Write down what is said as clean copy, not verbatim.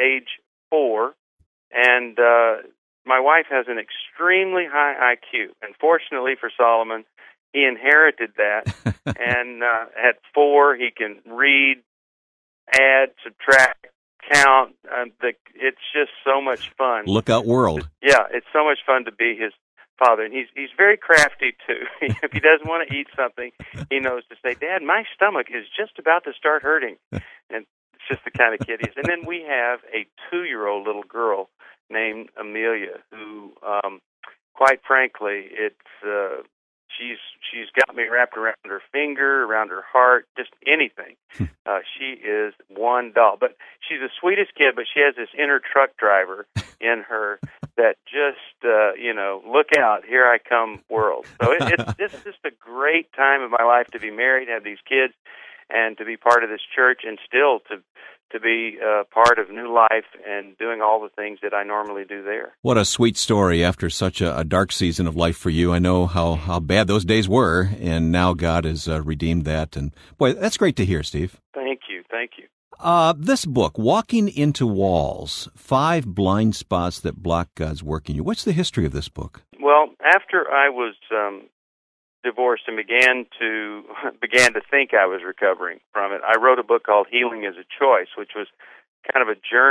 age 4, and my wife has an extremely high IQ. And fortunately for Solomon, he inherited that. And at 4, he can read, add, subtract, count. It's just so much fun. Look out, world. Yeah, it's so much fun to be his father. And he's very crafty, too. If he doesn't want to eat something, he knows to say, Dad, my stomach is just about to start hurting. And it's just the kind of kid he is. And then we have a 2-year-old little girl named Amelia, who, quite frankly, she's got me wrapped around her finger, around her heart, just anything. She is one doll. But she's the sweetest kid, but she has this inner truck driver in her that just, look out, here I come world. So it's just a great time of my life to be married, have these kids, and to be part of this church, and still to be part of New Life and doing all the things that I normally do there. What a sweet story after such a dark season of life for you. I know how bad those days were, and now God has redeemed that. And boy, that's great to hear, Steve. Thank you. This book, Walking into Walls, 5 Blind Spots That Block God's Work in You. What's the history of this book? Well, after I was divorced and began to think I was recovering from it, I wrote a book called Healing is a Choice, which was kind of a journey